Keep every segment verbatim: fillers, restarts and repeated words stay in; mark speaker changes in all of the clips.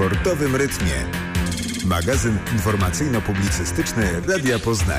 Speaker 1: sportowym rytmie. Magazyn informacyjno-publicystyczny Radia Poznań.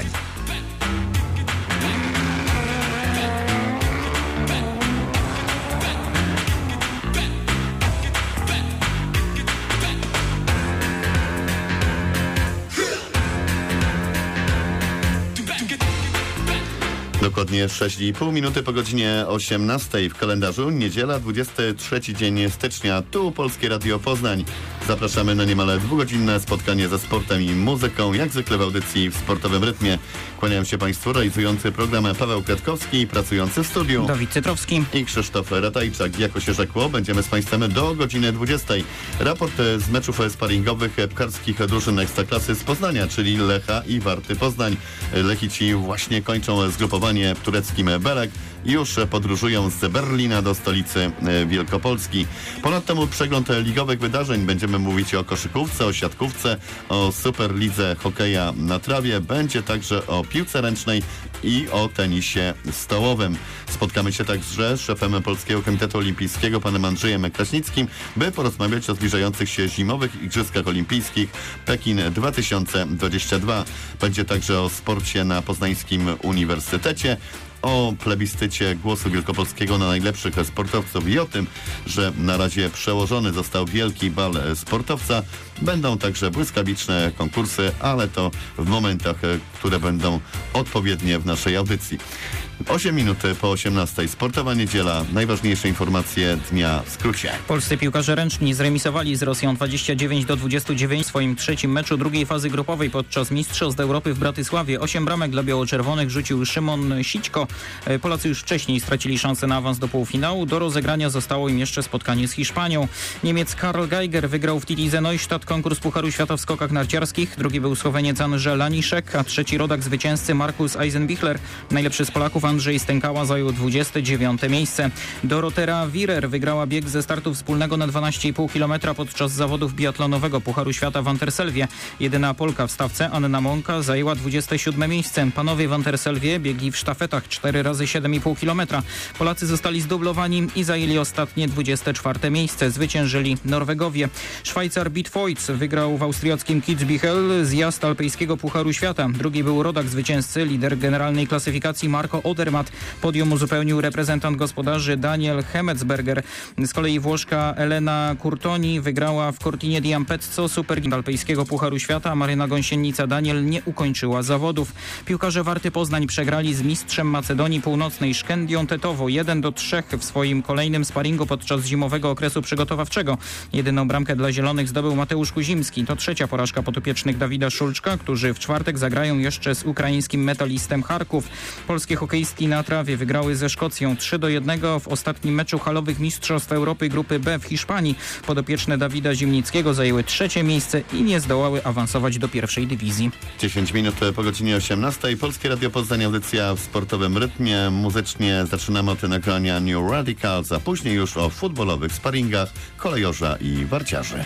Speaker 2: Dokładnie sześć i pół minuty po godzinie osiemnastej w kalendarzu. Niedziela, dwudziesty trzeci dzień stycznia. Tu Polskie Radio Poznań. Zapraszamy na niemal dwugodzinne spotkanie ze sportem i muzyką, jak zwykle w audycji w sportowym rytmie. Kłaniają się Państwu realizujący program Paweł Kwiatkowski, pracujący w studiu
Speaker 3: Dawid Cytrowski
Speaker 2: i Krzysztof Ratajczak. Jako się rzekło, będziemy z Państwem do godziny dwudziestej. Raport z meczów sparingowych piłkarskich drużyn Ekstraklasy z Poznania, czyli Lecha i Warty Poznań. Lechici właśnie kończą zgrupowanie w tureckim Belek. Już podróżują z Berlina do stolicy Wielkopolski. Ponadto przegląd ligowych wydarzeń. Będziemy mówić o koszykówce, o siatkówce, o Superlidze hokeja na trawie. Będzie także o piłce ręcznej i o tenisie stołowym. Spotkamy się także z szefem Polskiego Komitetu Olimpijskiego, panem Andrzejem Kraśnickim, by porozmawiać o zbliżających się zimowych Igrzyskach Olimpijskich Pekin dwa tysiące dwudziesty drugi. Będzie także o sporcie na Poznańskim Uniwersytecie, o plebiscycie głosu wielkopolskiego na najlepszych sportowców i o tym, że na razie przełożony został wielki bal sportowca. Będą także błyskawiczne konkursy, ale to w momentach, które będą odpowiednie w naszej audycji. osiem minut po osiemnastej. Sportowa niedziela. Najważniejsze informacje dnia w skrócie.
Speaker 3: Polscy piłkarze ręczni zremisowali z Rosją dwadzieścia dziewięć do dwudziestu dziewięciu w swoim trzecim meczu drugiej fazy grupowej podczas Mistrzostw Europy w Bratysławie. Osiem bramek dla biało-czerwonych rzucił Szymon Sićko. Polacy już wcześniej stracili szansę na awans do półfinału. Do rozegrania zostało im jeszcze spotkanie z Hiszpanią. Niemiec Karl Geiger wygrał w Titize Neustadt konkurs Pucharu Świata w skokach narciarskich. Drugi był Słoweniec Andrzej Laniszek, a trzeci rodak zwycięzcy Markus Eisenbichler. Najlepszy z Polaków Andrzej Stękała zajął dwudzieste dziewiąte miejsce. Dorotera Wirer wygrała bieg ze startu wspólnego na dwanaście i pół kilometra podczas zawodów biatlonowego Pucharu Świata w Anterselwie. Jedyna Polka w stawce, Anna Mąka, zajęła dwudzieste siódme miejsce. Panowie w Anterselwie biegli w sztafetach cztery razy siedem i pół kilometra. Polacy zostali zdublowani i zajęli ostatnie dwudzieste czwarte miejsce. Zwyciężyli Norwegowie. Szwajcar Piet Foyts wygrał w austriackim Kitzbühel zjazd alpejskiego Pucharu Świata. Drugi był rodak zwycięzcy, lider generalnej klasyfikacji Marco Odermatt. Podium uzupełnił reprezentant gospodarzy Daniel Hemetsberger. Z kolei Włoszka Elena Curtoni wygrała w Cortine di Ampezzo Super alpejskiego Pucharu Świata. Maryna Gąsienica Daniel nie ukończyła zawodów. Piłkarze Warty Poznań przegrali z mistrzem Macedonii Północnej Szkędią Tetowo jeden do trzech w swoim kolejnym sparingu podczas zimowego okresu przygotowawczego. Jedyną bramkę dla zielonych zdobył Mateusz Kuzimski. To trzecia porażka podopiecznych Dawida Szulczka, którzy w czwartek zagrają jeszcze z ukraińskim Metalistem Charków. Polskie hokejistki na trawie wygrały ze Szkocją trzy do jednego w ostatnim meczu halowych Mistrzostw Europy Grupy B w Hiszpanii. Podopieczne Dawida Zimnickiego zajęły trzecie miejsce i nie zdołały awansować do pierwszej dywizji.
Speaker 2: dziesięć minut po godzinie osiemnastej. Polskie Radio Poznań, audycja w sportowym rytmie. Muzycznie zaczynamy od nagrania New Radicals, a później już o futbolowych sparingach kolejorza i warciarzy.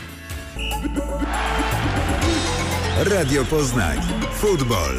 Speaker 1: Radio Poznań. Futbol.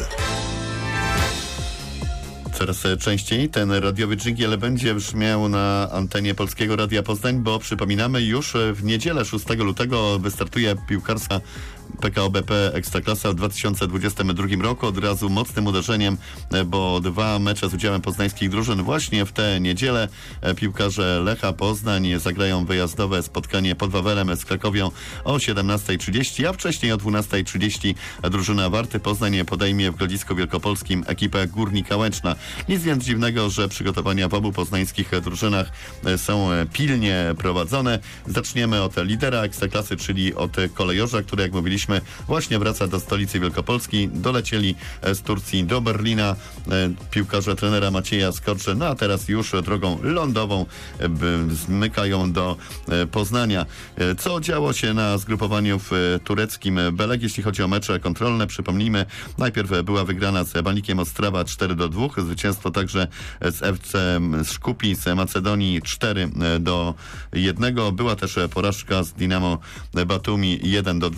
Speaker 2: Coraz częściej ten radiowy dżingiel będzie brzmiał na antenie Polskiego Radia Poznań, bo przypominamy, już w niedzielę szóstego lutego wystartuje piłkarska P K O B P Ekstraklasa w dwa tysiące dwudziestym drugim roku. Od razu mocnym uderzeniem, bo dwa mecze z udziałem poznańskich drużyn właśnie w tę niedzielę. Piłkarze Lecha Poznań zagrają wyjazdowe spotkanie pod Wawelem z Krakowią o siedemnastej trzydzieści, a wcześniej o dwunastej trzydzieści drużyna Warty Poznań podejmie w Grodzisku Wielkopolskim ekipę Górnika Łęczna. Nic więc dziwnego, że przygotowania w obu poznańskich drużynach są pilnie prowadzone. Zaczniemy od lidera Ekstraklasy, czyli od kolejorza, który, jak mówiliśmy, właśnie wraca do stolicy Wielkopolski. Dolecieli z Turcji do Berlina piłkarze trenera Macieja Skorcze, no a teraz już drogą lądową zmykają do Poznania. Co działo się na zgrupowaniu w tureckim Belek, jeśli chodzi o mecze kontrolne? Przypomnijmy, najpierw była wygrana z Banikiem Ostrawa cztery do dwóch, zwycięstwo także z F C Szkupi z Macedonii cztery do jednego. Była też porażka z Dinamo Batumi jeden do dwóch, a wczoraj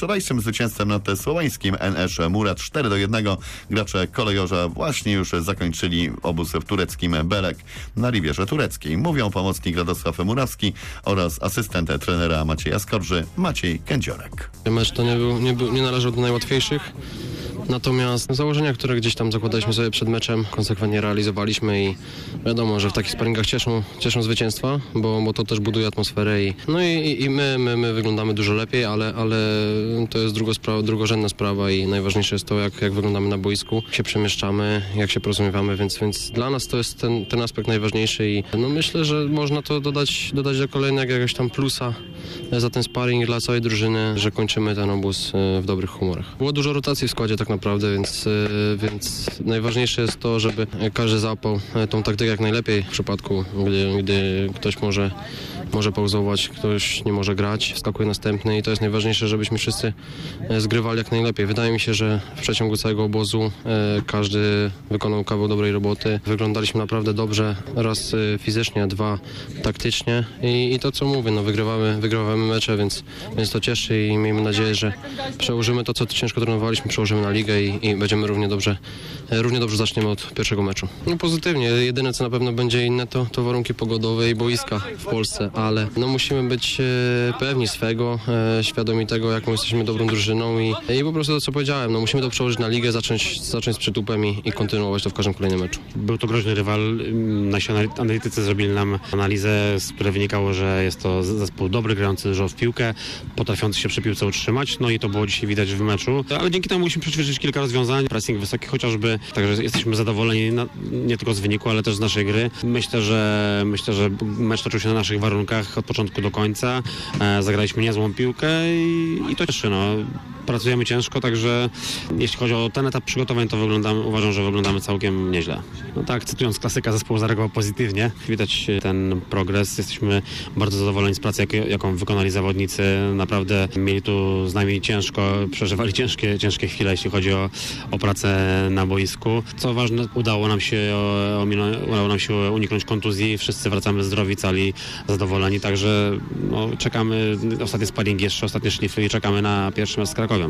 Speaker 2: wczorajszym zwycięstwem nad słoweńskim N S Murat cztery do jednego. Gracze kolejorza właśnie już zakończyli obóz w tureckim Belek na Rivierze Tureckiej. Mówią pomocnik Radosław Murawski oraz asystent trenera Macieja Skorży Maciej Kędziorek.
Speaker 4: Mecz to nie, był, nie, był, nie należał do najłatwiejszych. Natomiast założenia, które gdzieś tam zakładaliśmy sobie przed meczem, konsekwentnie realizowaliśmy i wiadomo, że w takich sparingach cieszą, cieszą zwycięstwa, bo, bo to też buduje atmosferę i, no i, i my, my, my wyglądamy dużo lepiej, ale, ale to jest drugo sprawa, drugorzędna sprawa i najważniejsze jest to, jak, jak wyglądamy na boisku, jak się przemieszczamy, jak się porozumiewamy, więc, więc dla nas to jest ten, ten aspekt najważniejszy i no myślę, że można to dodać, dodać do kolejnego jakiegoś tam plusa za ten sparring dla całej drużyny, że kończymy ten obóz w dobrych humorach. Było dużo rotacji w składzie tak naprawdę, więc, więc najważniejsze jest to, żeby każdy załapał tą taktykę jak najlepiej w przypadku, gdy, gdy ktoś może, może pauzować, ktoś nie może grać, wskakuje następny i to jest najważniejsze, żebyśmy wszyscy zgrywali jak najlepiej. Wydaje mi się, że w przeciągu całego obozu każdy wykonał kawał dobrej roboty. Wyglądaliśmy naprawdę dobrze, raz fizycznie, dwa taktycznie i, i to co mówię, no wygrywamy, wygrywamy mecze, więc, więc to cieszy i miejmy nadzieję, że przełożymy to, co ciężko trenowaliśmy, przełożymy na ligę i, i będziemy równie dobrze, równie dobrze zaczniemy od pierwszego meczu. No pozytywnie, jedyne co na pewno będzie inne to, to warunki pogodowe i boiska w Polsce, ale no musimy być e, pewni swego, e, świadomi tego, jaką jesteśmy dobrą drużyną i, i po prostu to co powiedziałem, no musimy to przełożyć na ligę, zacząć, zacząć z przytupem i, i kontynuować to w każdym kolejnym meczu.
Speaker 5: Był to groźny rywal, nasi analitycy zrobili nam analizę, z której wynikało, że jest to zespół dobry, grający dużo w piłkę, potrafiący się przy piłce utrzymać, no i to było dzisiaj widać w meczu, ale dzięki temu musimy przećwiczyć kilka rozwiązań, pressing wysoki chociażby, także jesteśmy zadowoleni na, nie tylko z wyniku, ale też z naszej gry. Myślę, że myślę, że mecz toczył się na naszych warunkach od początku do końca, e, zagraliśmy niezłą piłkę i, i to cieszy, no. Pracujemy ciężko, także jeśli chodzi o ten etap przygotowań, to wyglądamy, uważam, że wyglądamy całkiem nieźle. No tak, cytując klasyka, zespół zareagował pozytywnie. Widać ten progres. Jesteśmy bardzo zadowoleni z pracy, jak, jaką wykonali zawodnicy. Naprawdę mieli tu z nami ciężko, przeżywali ciężkie, ciężkie chwile, jeśli chodzi o, o pracę na boisku. Co ważne, udało nam się, o, udało nam się uniknąć kontuzji. Wszyscy wracamy zdrowi, cali, zadowoleni, także no, czekamy, ostatnie sparingi jeszcze, ostatnie szlify i czekamy na pierwszy mecz z Krakowem.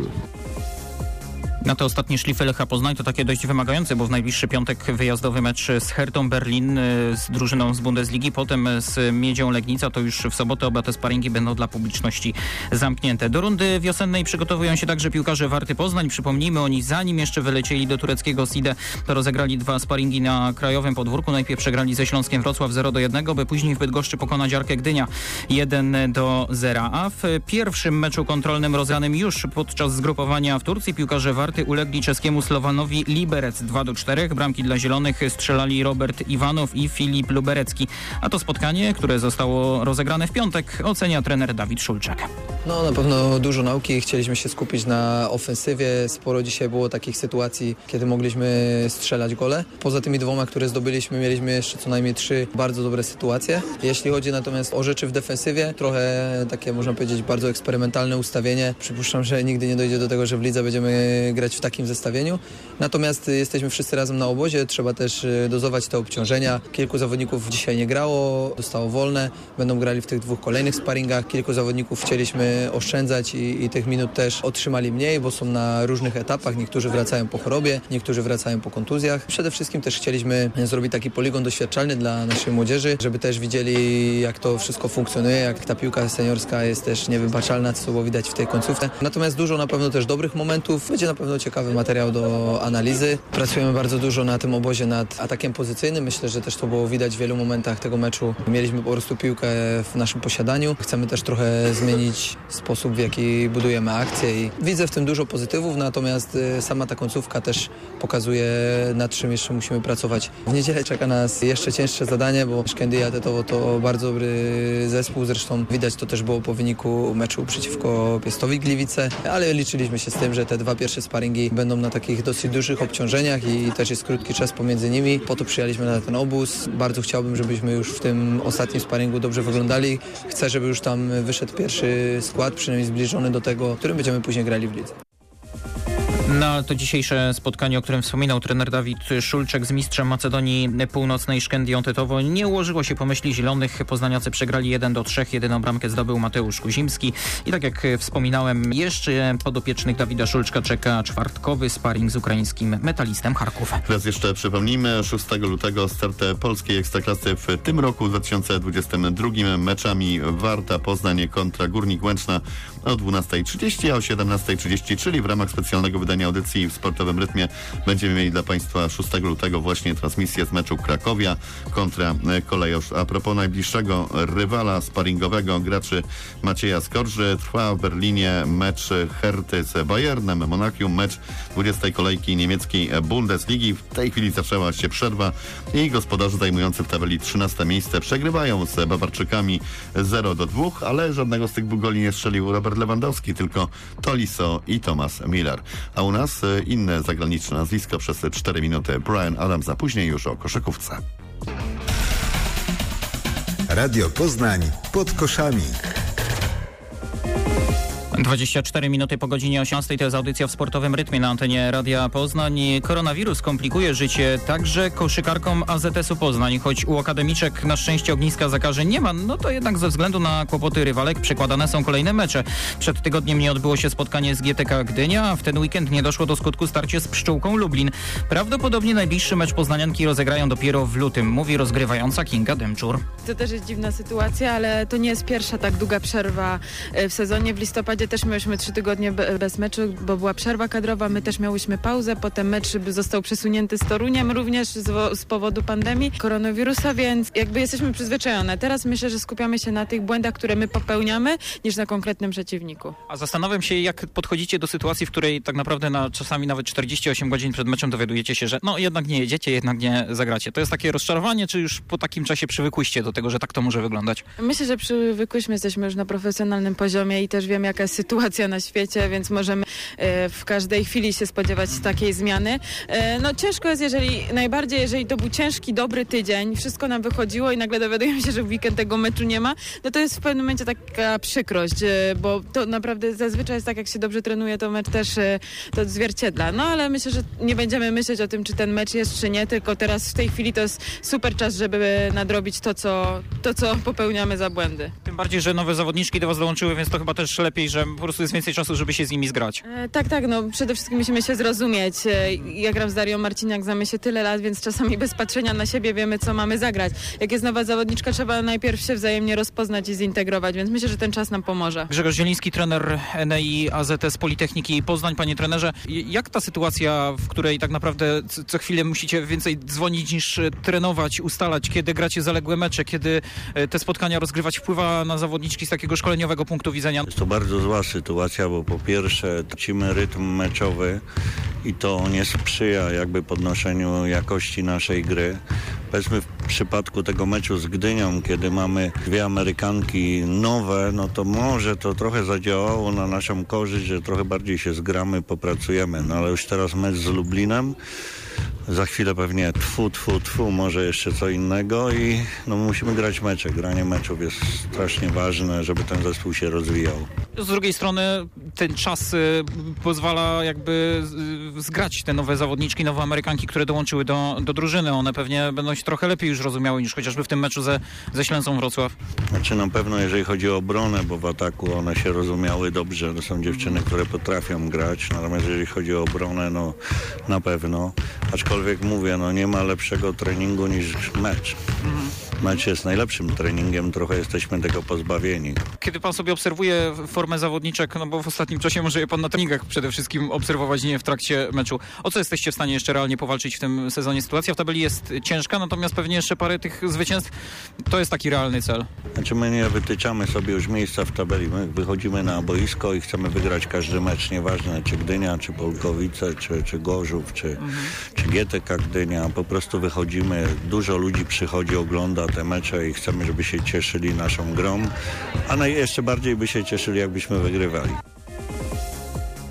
Speaker 3: Na te ostatnie szlify Lecha Poznań to takie dość wymagające, bo w najbliższy piątek wyjazdowy mecz z Hertą Berlin, z drużyną z Bundesligi, potem z Miedzią Legnica, to już w sobotę oba te sparingi będą dla publiczności zamknięte. Do rundy wiosennej przygotowują się także piłkarze Warty Poznań. Przypomnijmy, oni zanim jeszcze wylecieli do tureckiego Side, to rozegrali dwa sparingi na krajowym podwórku. Najpierw przegrali ze Śląskiem Wrocław zero do jednego, by później w Bydgoszczy pokonać Arkę Gdynia jeden do zera. A w pierwszym meczu kontrolnym rozegranym już podczas zgrupowania w Turcji piłkarze Warty ulegli czeskiemu Slowanowi Liberec dwa do czterech. Bramki dla Zielonych strzelali Robert Iwanow i Filip Luberecki. A to spotkanie, które zostało rozegrane w piątek, ocenia trener Dawid Szulczak.
Speaker 6: No na pewno dużo nauki. Chcieliśmy się skupić na ofensywie. Sporo dzisiaj było takich sytuacji, kiedy mogliśmy strzelać gole. Poza tymi dwoma, które zdobyliśmy, mieliśmy jeszcze co najmniej trzy bardzo dobre sytuacje. Jeśli chodzi natomiast o rzeczy w defensywie, trochę takie, można powiedzieć, bardzo eksperymentalne ustawienie. Przypuszczam, że nigdy nie dojdzie do tego, że w lidze będziemy grać w takim zestawieniu. Natomiast jesteśmy wszyscy razem na obozie, trzeba też dozować te obciążenia. Kilku zawodników dzisiaj nie grało, dostało wolne, będą grali w tych dwóch kolejnych sparingach. Kilku zawodników chcieliśmy oszczędzać i, i tych minut też otrzymali mniej, bo są na różnych etapach. Niektórzy wracają po chorobie, niektórzy wracają po kontuzjach. Przede wszystkim też chcieliśmy zrobić taki poligon doświadczalny dla naszej młodzieży, żeby też widzieli, jak to wszystko funkcjonuje, jak ta piłka seniorska jest też niewybaczalna, co było widać w tej końcówce. Natomiast dużo na pewno też dobrych momentów. Będzie na pewno ciekawy materiał do analizy. Pracujemy bardzo dużo na tym obozie nad atakiem pozycyjnym. Myślę, że też to było widać w wielu momentach tego meczu. Mieliśmy po prostu piłkę w naszym posiadaniu. Chcemy też trochę zmienić sposób, w jaki budujemy akcje i widzę w tym dużo pozytywów, natomiast sama ta końcówka też pokazuje, nad czym jeszcze musimy pracować. W niedzielę czeka nas jeszcze cięższe zadanie, bo Szkędy Atetowo to bardzo dobry zespół. Zresztą widać to też było po wyniku meczu przeciwko Piastowi Gliwice, ale liczyliśmy się z tym, że te dwa pierwsze sparingi będą na takich dosyć dużych obciążeniach i też jest krótki czas pomiędzy nimi. Po to przyjechaliśmy na ten obóz. Bardzo chciałbym, żebyśmy już w tym ostatnim sparingu dobrze wyglądali. Chcę, żeby już tam wyszedł pierwszy skład, przynajmniej zbliżony do tego, którym będziemy później grali w lidze.
Speaker 3: No to dzisiejsze spotkanie, o którym wspominał trener Dawid Szulczek z mistrzem Macedonii Północnej Szkędią Tetowo, nie ułożyło się po myśli zielonych. Poznaniacy przegrali jeden do trzech. Jedyną bramkę zdobył Mateusz Kuzimski. I tak jak wspominałem, jeszcze podopiecznych Dawida Szulczka czeka czwartkowy sparring z ukraińskim Metalistem Charków.
Speaker 2: Raz jeszcze przypomnijmy, szóstego lutego start polskiej Ekstraklasy w tym roku, w dwa tysiące dwudziestym drugim, meczami Warta Poznań kontra Górnik Łęczna o dwunastej trzydzieści, a o siedemnastej trzydzieści, czyli w ramach specjalnego wydania audycji w Sportowym Rytmie będziemy mieli dla Państwa szóstego lutego właśnie transmisję z meczu Krakowia kontra Kolejosz. A propos najbliższego rywala sparingowego graczy Macieja Skorży, trwa w Berlinie mecz Herty z Bayernem Monachium, mecz dwudziestej kolejki niemieckiej Bundesligi. W tej chwili zaczęła się przerwa i gospodarze zajmujący w tabeli trzynaste miejsce przegrywają z Bawarczykami zero do dwóch, ale żadnego z tych dwóch goli nie strzelił Robert Lewandowski, tylko Tolisso i Thomas Miller. A u nas inne zagraniczne nazwisko przez cztery minuty. Bryan Adams, a później już o koszykówce.
Speaker 1: Radio Poznań pod koszami.
Speaker 3: dwadzieścia cztery minuty po godzinie osiemnastej. To jest audycja w Sportowym Rytmie na antenie Radia Poznań. Koronawirus komplikuje życie także koszykarkom A Z S-u Poznań. Choć u akademiczek na szczęście ogniska zakażeń nie ma, no to jednak ze względu na kłopoty rywalek przekładane są kolejne mecze. Przed tygodniem nie odbyło się spotkanie z G T K Gdynia, a w ten weekend nie doszło do skutku starcie z Pszczółką Lublin. Prawdopodobnie najbliższy mecz poznanianki rozegrają dopiero w lutym, mówi rozgrywająca Kinga Dęczur.
Speaker 7: To też jest dziwna sytuacja, ale to nie jest pierwsza tak długa przerwa w sezonie. W listopadzie też mieliśmy trzy tygodnie bez meczu, bo była przerwa kadrowa, my też miałyśmy pauzę, potem mecz został przesunięty z Toruniem również z, z powodu pandemii koronawirusa, więc jakby jesteśmy przyzwyczajone. Teraz myślę, że skupiamy się na tych błędach, które my popełniamy, niż na konkretnym przeciwniku.
Speaker 3: A zastanawiam się, jak podchodzicie do sytuacji, w której tak naprawdę na czasami nawet czterdzieści osiem godzin przed meczem dowiadujecie się, że no jednak nie jedziecie, jednak nie zagracie. To jest takie rozczarowanie, czy już po takim czasie przywykłyście do tego, że tak to może wyglądać?
Speaker 7: Myślę, że przywykłyśmy, jesteśmy już na profesjonalnym poziomie i też wiemy, jaka jest sytuacja na świecie, więc możemy e, w każdej chwili się spodziewać takiej zmiany. E, no ciężko jest, jeżeli najbardziej, jeżeli to był ciężki, dobry tydzień, wszystko nam wychodziło i nagle dowiadujemy się, że w weekend tego meczu nie ma, no to jest w pewnym momencie taka przykrość, e, bo to naprawdę zazwyczaj jest tak, jak się dobrze trenuje, to mecz też e, to odzwierciedla. No ale myślę, że nie będziemy myśleć o tym, czy ten mecz jest, czy nie, tylko teraz w tej chwili to jest super czas, żeby nadrobić to, co, to, co popełniamy za błędy.
Speaker 3: Tym bardziej, że nowe zawodniczki do was dołączyły, więc to chyba też lepiej, że po prostu jest więcej czasu, żeby się z nimi zgrać.
Speaker 7: E, tak, tak, no przede wszystkim musimy się zrozumieć. E, ja gram z Darią Marciniak, znamy się tyle lat, więc czasami bez patrzenia na siebie wiemy, co mamy zagrać. Jak jest nowa zawodniczka, trzeba najpierw się wzajemnie rozpoznać i zintegrować, więc myślę, że ten czas nam pomoże.
Speaker 3: Grzegorz Zieliński, trener N E I A Z S Politechniki Poznań. Panie trenerze, jak ta sytuacja, w której tak naprawdę co chwilę musicie więcej dzwonić niż trenować, ustalać, kiedy gracie zaległe mecze, kiedy te spotkania rozgrywać, wpływa na zawodniczki z takiego szkoleniowego punktu widzenia?
Speaker 8: Jest to bardzo zła sytuacja, bo po pierwsze tracimy rytm meczowy i to nie sprzyja jakby podnoszeniu jakości naszej gry. Powiedzmy w przypadku tego meczu z Gdynią, kiedy mamy dwie Amerykanki nowe, no to może to trochę zadziałało na naszą korzyść, że trochę bardziej się zgramy, popracujemy. No ale już teraz mecz z Lublinem, za chwilę pewnie tfu, tfu, tfu, może jeszcze co innego i no musimy grać mecze. Granie meczów jest strasznie ważne, żeby ten zespół się rozwijał.
Speaker 3: Z drugiej strony ten czas y, pozwala jakby y, zgrać te nowe zawodniczki, nowe Amerykanki, które dołączyły do, do drużyny. One pewnie będą się trochę lepiej już rozumiały niż chociażby w tym meczu ze, ze Ślęzą Wrocław.
Speaker 8: Znaczy na pewno jeżeli chodzi o obronę, bo w ataku one się rozumiały dobrze. To są dziewczyny, które potrafią grać. Natomiast jeżeli chodzi o obronę, no na pewno. Aczkolwiek mówię, no nie ma lepszego treningu niż mecz. Mecz jest najlepszym treningiem, trochę jesteśmy tego pozbawieni.
Speaker 3: Kiedy pan sobie obserwuje formę zawodniczek, no bo w ostatnim czasie może je pan na treningach przede wszystkim obserwować, nie w trakcie meczu. O co jesteście w stanie jeszcze realnie powalczyć w tym sezonie? Sytuacja w tabeli jest ciężka, natomiast pewnie jeszcze parę tych zwycięstw to jest taki realny cel.
Speaker 8: Znaczy my nie wytyczamy sobie już miejsca w tabeli. My wychodzimy na boisko i chcemy wygrać każdy mecz, nieważne czy Gdynia, czy Polkowice, czy, czy Gorzów, czy, mhm. czy G T K Gdynia. Po prostu wychodzimy, dużo ludzi przychodzi, ogląda te mecze i chcemy, żeby się cieszyli naszą grą, a jeszcze bardziej by się cieszyli, jakbyśmy wygrywali.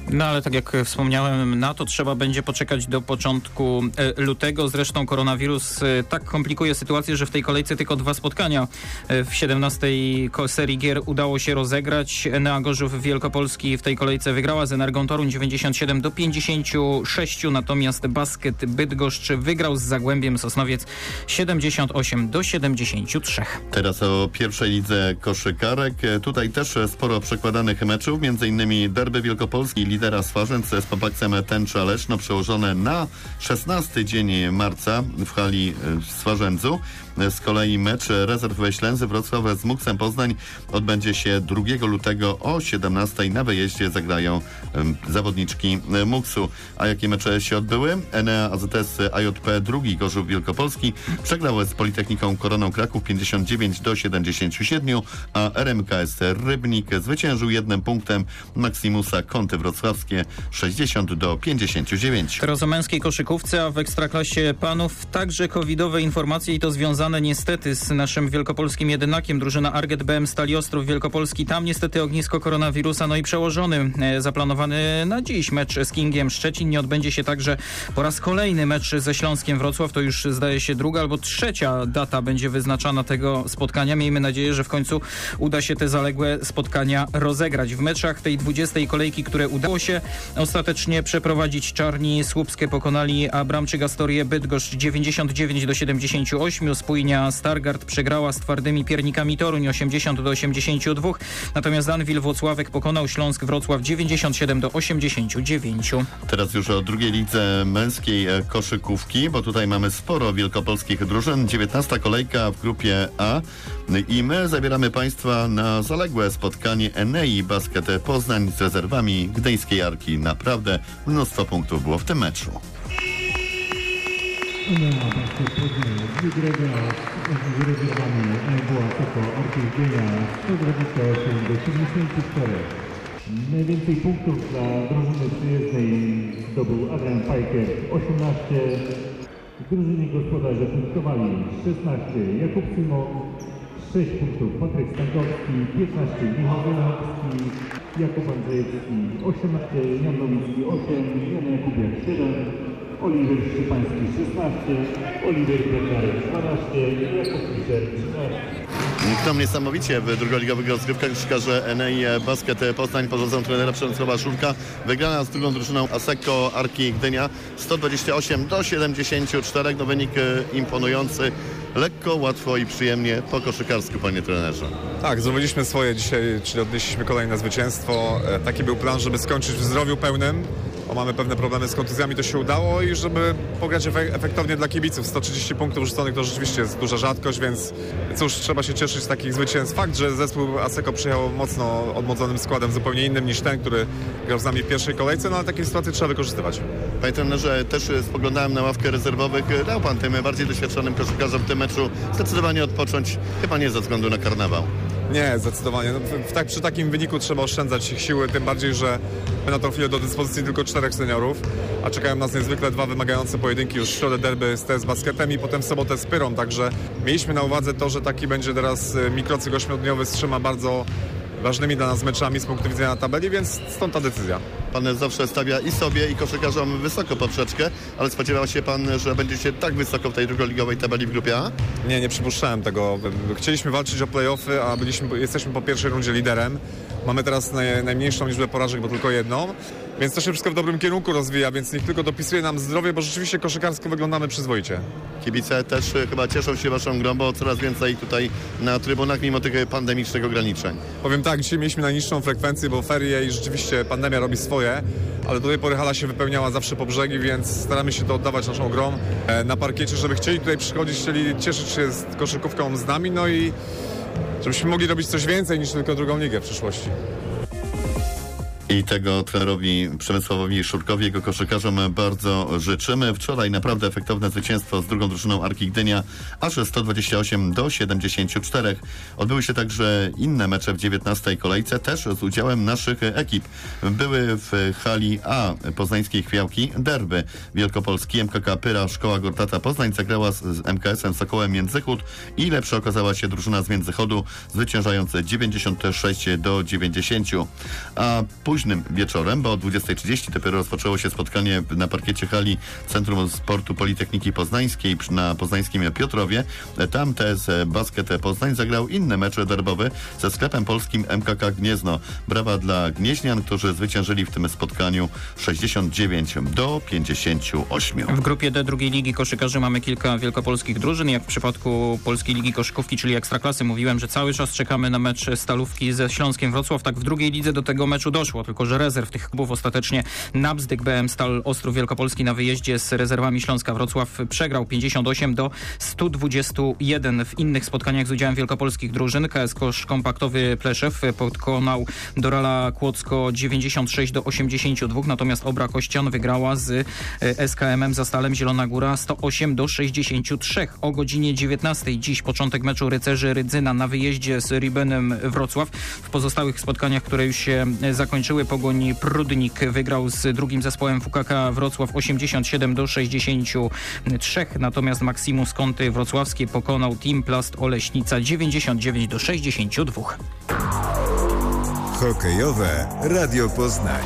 Speaker 3: No ale tak jak wspomniałem, na to trzeba będzie poczekać do początku lutego. Zresztą koronawirus tak komplikuje sytuację, że w tej kolejce tylko dwa spotkania w siedemnastej serii gier udało się rozegrać. Enea Gorzów Wielkopolski w tej kolejce wygrała z Energą Toruń dziewięćdziesiąt siedem do pięćdziesięciu sześciu, natomiast Basket Bydgoszcz wygrał z Zagłębiem Sosnowiec siedemdziesiąt osiem do siedemdziesięciu trzech.
Speaker 2: Teraz o pierwszej lidze koszykarek. Tutaj też sporo przekładanych meczów, między innymi derby Wielkopolski, lidera Swarzędz z Papaksem Tęcza Leszno przełożone na szesnasty dzień marca w hali w Swarzędzu. Z kolei mecz rezerw Ślęzy Wrocław z Muksem Poznań odbędzie się drugiego lutego o siedemnastej. Na wyjeździe zagrają um, zawodniczki Muksu. A jakie mecze się odbyły? Enea A Z S A J P drugi Gorzów Wielkopolski przegrał z Politechniką Koroną Kraków pięćdziesiąt dziewięć do siedemdziesięciu siedmiu, a R M K S Rybnik zwyciężył jednym punktem Maximusa Kąty Wrocławskie sześćdziesiąt do pięćdziesięciu dziewięciu.
Speaker 3: Teraz o męskiej koszykówce, a w Ekstraklasie panów także covidowe informacje i to związane niestety z naszym wielkopolskim jedynakiem. Drużyna Arget B M Stali Ostrów Wielkopolski. Tam niestety ognisko koronawirusa, no i przełożony e, zaplanowany na dziś mecz z Kingiem Szczecin. Nie odbędzie się także po raz kolejny mecz ze Śląskiem Wrocław. To już zdaje się druga albo trzecia data będzie wyznaczana tego spotkania. Miejmy nadzieję, że w końcu uda się te zaległe spotkania rozegrać. W meczach tej dwudziestej kolejki, które udało się ostatecznie przeprowadzić, Czarni Słupskie pokonali Abramczyk Astorię Bydgoszcz dziewięćdziesiąt dziewięć do siedemdziesięciu ośmiu. Spójnia Stargard przegrała z Twardymi Piernikami Toruń osiemdziesiąt do osiemdziesięciu dwóch. Natomiast Anwil Włocławek pokonał Śląsk Wrocław dziewięćdziesiąt siedem do osiemdziesięciu dziewięciu.
Speaker 2: Teraz już o drugiej lidze męskiej koszykówki, bo tutaj mamy sporo wielkopolskich drużyn. dziewiętnasta kolejka w grupie A i my zabieramy Państwa na zaległe spotkanie Enei Basket Poznań z rezerwami Gdyńskiej Arki. Naprawdę mnóstwo punktów było w tym meczu.
Speaker 9: Enea Basket Poznań wygrała z rezerwami Ebuła Soko Arki Gdynia sto dwadzieścia osiem do siedemdziesięciu czterech. Najwięcej punktów dla drużyny przyjezdnej zdobył Adrian Pajker osiemnaście. W drużynie gospodarzy punktowali szesnaście Jakub Simon, sześć punktów Patryk Stankowski, piętnaście Michał Wielachowski, Jakub Andrzejewski osiemnaście, Jan Nowicki osiem, Jan Jakubiak siedem, Oliver Szczepański szesnaście, Oliver Bednarek dwanaście, Jakub Fischer trzynaście.
Speaker 2: Kto niesamowicie w drugoligowych rozgrywkach koszykarze Enei Basket Poznań pod wodzą trenera Przemysława Szulka wygrana z drugą drużyną Asseco Arki Gdynia sto dwadzieścia osiem do siedemdziesięciu czterech. No wynik imponujący. Lekko, łatwo i przyjemnie po koszykarsku, panie trenerze.
Speaker 10: Tak, zrobiliśmy swoje dzisiaj, czyli odnieśliśmy kolejne zwycięstwo. Taki był plan, żeby skończyć w zdrowiu pełnym, bo mamy pewne problemy z kontuzjami, to się udało i żeby pograć efektownie dla kibiców. sto trzydzieści punktów rzuconych to rzeczywiście jest duża rzadkość, więc cóż, trzeba się cieszyć z takich zwycięstw. Fakt, że zespół Asseco przyjechał mocno odmłodzonym składem, zupełnie innym niż ten, który grał z nami w pierwszej kolejce, no ale takie sytuacje trzeba wykorzystywać.
Speaker 2: Panie trenerze, też spoglądałem na ławkę rezerwowych. Dał pan tym bardziej doświadczonym koszykarzom w tym meczu zdecydowanie odpocząć, chyba nie ze względu na karnawał.
Speaker 10: Nie, zdecydowanie. No, w, tak, przy takim wyniku trzeba oszczędzać ich siły, tym bardziej, że my na tą chwilę do dyspozycji tylko czterech seniorów, a czekają nas niezwykle dwa wymagające pojedynki, już w środę derby z T S Basketem i potem w sobotę z Pyrą, także mieliśmy na uwadze to, że taki będzie teraz mikrocykl ośmiodniowy z trzema bardzo ważnymi dla nas meczami z punktu widzenia tabeli, więc stąd ta decyzja.
Speaker 2: Pan zawsze stawia i sobie, i koszykarzom wysoko poprzeczkę, ale spodziewał się pan, że będziecie tak wysoko w tej drugoligowej tabeli w grupie A?
Speaker 10: Nie, nie przypuszczałem tego. Chcieliśmy walczyć o play-offy, a byliśmy, jesteśmy po pierwszej rundzie liderem. Mamy teraz naj, najmniejszą liczbę porażek, bo tylko jedną. Więc to się wszystko w dobrym kierunku rozwija, więc niech tylko dopisuje nam zdrowie, bo rzeczywiście koszykarsko wyglądamy przyzwoicie.
Speaker 2: Kibice też chyba cieszą się waszą grą, bo coraz więcej tutaj na trybunach, mimo tych pandemicznych ograniczeń.
Speaker 10: Powiem tak, dzisiaj mieliśmy najniższą frekwencję, bo ferie i rzeczywiście pandemia robi swoje, ale do tej pory hala się wypełniała zawsze po brzegi, więc staramy się to oddawać naszą grą na parkiecie, żeby chcieli tutaj przychodzić, chcieli cieszyć się z koszykówką z nami, no i żebyśmy mogli robić coś więcej niż tylko drugą ligę w przyszłości.
Speaker 2: I tego trenerowi Przemysławowi Szurkowi, jego koszykarzom bardzo życzymy. Wczoraj naprawdę efektowne zwycięstwo z drugą drużyną Arki Gdynia, aż sto dwadzieścia osiem do siedemdziesięciu czterech. Odbyły się także inne mecze w dziewiętnastej kolejce, też z udziałem naszych ekip. Były w hali A poznańskiej Chwiałki derby Wielkopolski. M K K Pyra Szkoła Gortata Poznań zagrała z M K S-em Sokołem Międzychód i lepsza okazała się drużyna z Międzychodu, zwyciężając dziewięćdziesiąt sześć do dziewięćdziesięciu. A później późnym wieczorem, bo o dwudziestej trzydzieści dopiero rozpoczęło się spotkanie na parkiecie hali Centrum Sportu Politechniki Poznańskiej na poznańskim Piotrowie. Tam T S Basket Poznań zagrał inny mecz derbowy ze sklepem polskim M K K Gniezno. Brawa dla gnieźnian, którzy zwyciężyli w tym spotkaniu sześćdziesiąt dziewięć do pięćdziesięciu ośmiu.
Speaker 3: W grupie D drugiej ligi koszykarzy mamy kilka wielkopolskich drużyn. Jak w przypadku Polskiej Ligi Koszykówki, czyli Ekstraklasy, mówiłem, że cały czas czekamy na mecz Stalówki ze Śląskiem Wrocław. Tak w drugiej lidze do tego meczu doszło, tylko że rezerw tych klubów ostatecznie Nabzdyk B M Stal Ostrów Wielkopolski na wyjeździe z rezerwami Śląska Wrocław przegrał pięćdziesiąt osiem do stu dwudziestu jeden. W innych spotkaniach z udziałem wielkopolskich drużyn K S Kosz Kompaktowy Pleszew pokonał Dorala Kłodzko dziewięćdziesiąt sześć do osiemdziesięciu dwóch, natomiast Obra Kościan wygrała z S K M em Zastalem Zielona Góra sto osiem do sześćdziesięciu trzech. O godzinie dziewiętnastej dziś początek meczu Rycerzy Rydzyna na wyjeździe z Ribenem Wrocław. W pozostałych spotkaniach, które już się zakończyły, Pogoń Prudnik wygrał z drugim zespołem F K K Wrocław osiemdziesiąt siedem do sześćdziesięciu trzech, natomiast Maximus Kąty Wrocławskie pokonał Team Plast Oleśnica dziewięćdziesiąt dziewięć do sześćdziesięciu dwóch.
Speaker 1: Hokejowe Radio Poznań.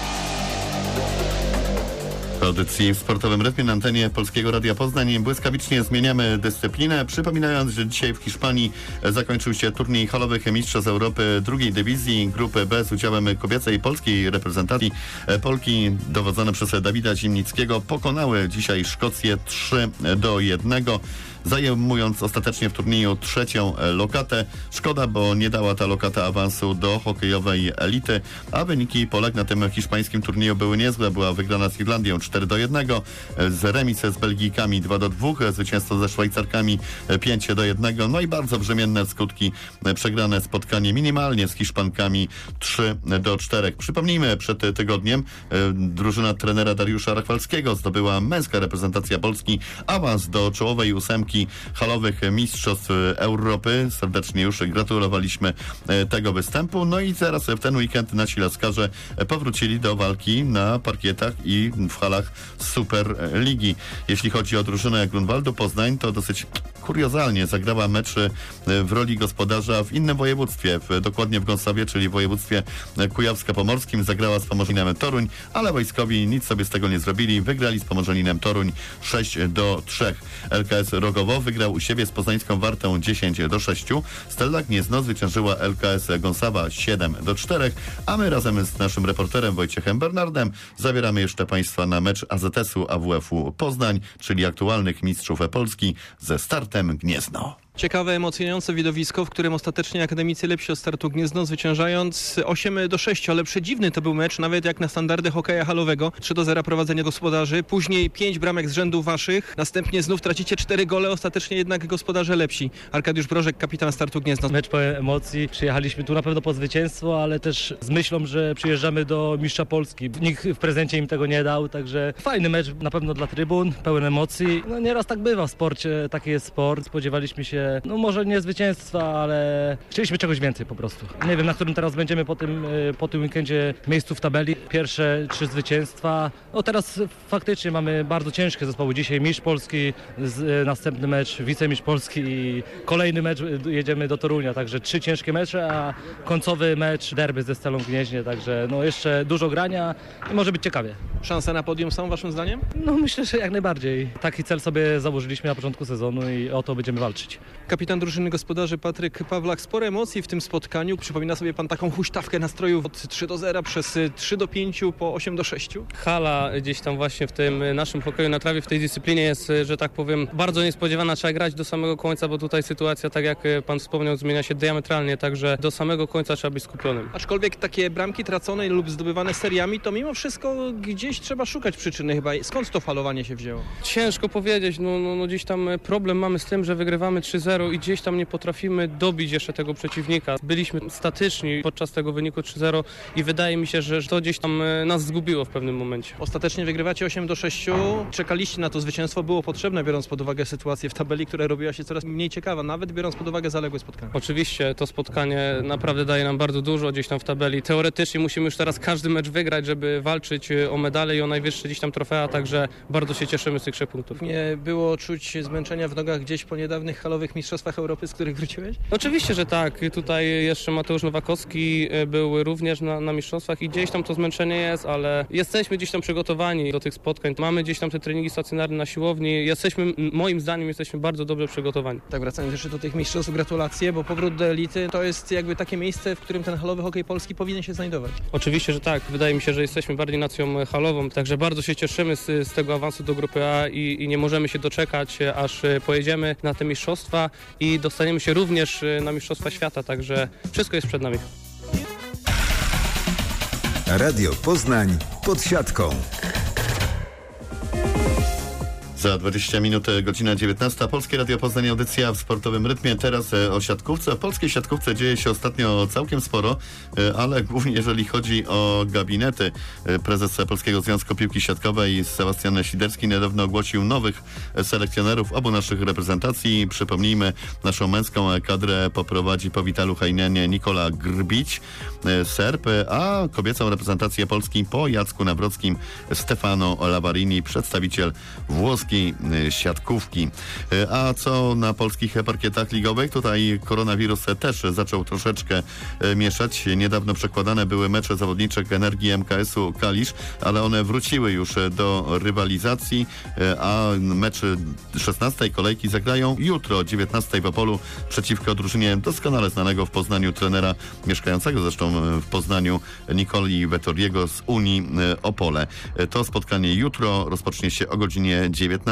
Speaker 2: W audycji w sportowym rytmie na antenie Polskiego Radia Poznań błyskawicznie zmieniamy dyscyplinę, przypominając, że dzisiaj w Hiszpanii zakończył się turniej halowych Mistrzostw Europy drugiej dywizji grupy B z udziałem kobiecej polskiej reprezentacji. Polki dowodzone przez Dawida Zimnickiego pokonały dzisiaj Szkocję trzy do jednego. Zajmując ostatecznie w turnieju trzecią lokatę. Szkoda, bo nie dała ta lokata awansu do hokejowej elity, a wyniki Polek na tym hiszpańskim turnieju były niezłe. Była wygrana z Irlandią cztery do jednego, z remis z Belgijkami dwa do dwóch, zwycięstwo ze Szwajcarkami pięć do jednego, no i bardzo brzemienne skutki przegrane spotkanie minimalnie z Hiszpankami trzy do czterech. Przypomnijmy, przed tygodniem drużyna trenera Dariusza Rachwalskiego zdobyła męska reprezentacja Polski awans do czołowej ósemki halowych Mistrzostw Europy. Serdecznie już gratulowaliśmy tego występu. No i zaraz w ten weekend nasi laskarze powrócili do walki na parkietach i w halach Superligi. Jeśli chodzi o drużynę Grunwaldu Poznań, to dosyć kuriozalnie zagrała mecz w roli gospodarza w innym województwie, w, dokładnie w Gąsowie, czyli w województwie kujawsko-pomorskim. Zagrała z Pomorzeninem Toruń, ale wojskowi nic sobie z tego nie zrobili. Wygrali z Pomorzaninem Toruń sześć do trzech. L K S Rogowo wygrał u siebie z poznańską Wartą dziesięć do sześciu. Stella Gniezno zwyciężyła L K S Gąsawa siedem do czterech, a my razem z naszym reporterem Wojciechem Bernardem zabieramy jeszcze Państwa na mecz A Z S-u A W F-u Poznań, czyli aktualnych mistrzów Polski ze Startem Gniezno.
Speaker 11: Ciekawe, emocjonujące widowisko, w którym ostatecznie akademicy lepsi od Startu Gniezno, zwyciężając osiem do sześciu, ale przedziwny to był mecz, nawet jak na standardy hokeja halowego. trzy do zera prowadzenie gospodarzy, później pięć bramek z rzędu waszych, następnie znów tracicie cztery gole, ostatecznie jednak gospodarze lepsi. Arkadiusz Brożek, kapitan Startu Gniezno.
Speaker 12: Mecz pełen emocji, przyjechaliśmy tu na pewno po zwycięstwo, ale też z myślą, że przyjeżdżamy do mistrza Polski. Nikt w prezencie im tego nie dał, także fajny mecz na pewno dla trybun, pełen emocji. No nieraz tak bywa w sporcie, taki jest sport, spodziewaliśmy się no może nie zwycięstwa, ale chcieliśmy czegoś więcej po prostu. Nie wiem, na którym teraz będziemy po tym, po tym weekendzie miejscu w tabeli. Pierwsze trzy zwycięstwa. No teraz faktycznie mamy bardzo ciężkie zespoły. Dzisiaj mistrz Polski, z, następny mecz wicemistrz Polski i kolejny mecz jedziemy do Torunia. Także trzy ciężkie mecze, a końcowy mecz derby ze Stalą Gnieźnie. Także no jeszcze dużo grania i może być ciekawie.
Speaker 11: Szanse na podium są waszym zdaniem?
Speaker 12: No myślę, że jak najbardziej. Taki cel sobie założyliśmy na początku sezonu i o to będziemy walczyć.
Speaker 11: Kapitan drużyny gospodarzy Patryk Pawlak, sporo emocji w tym spotkaniu. Przypomina sobie pan taką huśtawkę nastrojów od trzy do zera przez trzy do pięciu po osiem do sześciu?
Speaker 13: Hala gdzieś tam właśnie w tym naszym hokeju na trawie, w tej dyscyplinie jest, że tak powiem, bardzo niespodziewana. Trzeba grać do samego końca, bo tutaj sytuacja, tak jak pan wspomniał, zmienia się diametralnie, także do samego końca trzeba być skupionym.
Speaker 11: Aczkolwiek takie bramki tracone lub zdobywane seriami, to mimo wszystko gdzieś trzeba szukać przyczyny chyba. Skąd to falowanie się wzięło?
Speaker 13: Ciężko powiedzieć, no, no, no gdzieś tam problem mamy z tym, że wygrywamy trzy zero i gdzieś tam nie potrafimy dobić jeszcze tego przeciwnika. Byliśmy statyczni podczas tego wyniku trzy zero i wydaje mi się, że to gdzieś tam nas zgubiło w pewnym momencie.
Speaker 11: Ostatecznie wygrywacie osiem do sześciu. Czekaliście na to zwycięstwo, było potrzebne, biorąc pod uwagę sytuację w tabeli, która robiła się coraz mniej ciekawa, nawet biorąc pod uwagę zaległe spotkanie.
Speaker 13: Oczywiście to spotkanie naprawdę daje nam bardzo dużo gdzieś tam w tabeli. Teoretycznie musimy już teraz każdy mecz wygrać, żeby walczyć o medale i o najwyższe gdzieś tam trofea, także bardzo się cieszymy z tych trzech punktów.
Speaker 11: Nie było czuć zmęczenia w nogach gdzieś po niedawnych halowych tych mistrzostwach Europy, z których wróciłeś?
Speaker 13: Oczywiście, że tak. Tutaj jeszcze Mateusz Nowakowski był również na, na mistrzostwach i gdzieś tam to zmęczenie jest, ale jesteśmy gdzieś tam przygotowani do tych spotkań. Mamy gdzieś tam te treningi stacjonarne na siłowni. Jesteśmy, moim zdaniem, jesteśmy bardzo dobrze przygotowani.
Speaker 11: Tak, wracając jeszcze do tych mistrzostw, gratulacje, bo powrót do elity to jest jakby takie miejsce, w którym ten halowy hokej polski powinien się znajdować.
Speaker 13: Oczywiście, że tak. Wydaje mi się, że jesteśmy bardziej nacją halową, także bardzo się cieszymy z, z tego awansu do grupy A i, i nie możemy się doczekać, aż pojedziemy na te mistrzostwa i dostaniemy się również na mistrzostwa świata, także wszystko jest przed nami.
Speaker 1: Radio Poznań pod siatką.
Speaker 2: Za dwadzieścia minut, godzina dziewiętnasta. Polskie Radio Poznań, audycja w sportowym rytmie. Teraz o siatkówce. W polskiej siatkówce dzieje się ostatnio całkiem sporo, ale głównie jeżeli chodzi o gabinety. Prezes Polskiego Związku Piłki Siatkowej Sebastian Siderski niedawno ogłosił nowych selekcjonerów obu naszych reprezentacji. Przypomnijmy, naszą męską kadrę poprowadzi po Witalu Hajnenie Nikola Grbić, Serb, a kobiecą reprezentację Polski po Jacku Nawrockim Stefano Lavarini, przedstawiciel włoski siatkówki. A co na polskich parkietach ligowych? Tutaj koronawirus też zaczął troszeczkę mieszać. Niedawno przekładane były mecze zawodniczek Energii M K S-u Kalisz, ale one wróciły już do rywalizacji, a mecz szesnastej kolejki zagrają jutro o dziewiętnastej w Opolu przeciwko drużynie doskonale znanego w Poznaniu trenera, mieszkającego zresztą w Poznaniu, Nikoli Vettoriego z Unii Opole. To spotkanie jutro rozpocznie się o godzinie dziewiętnastej.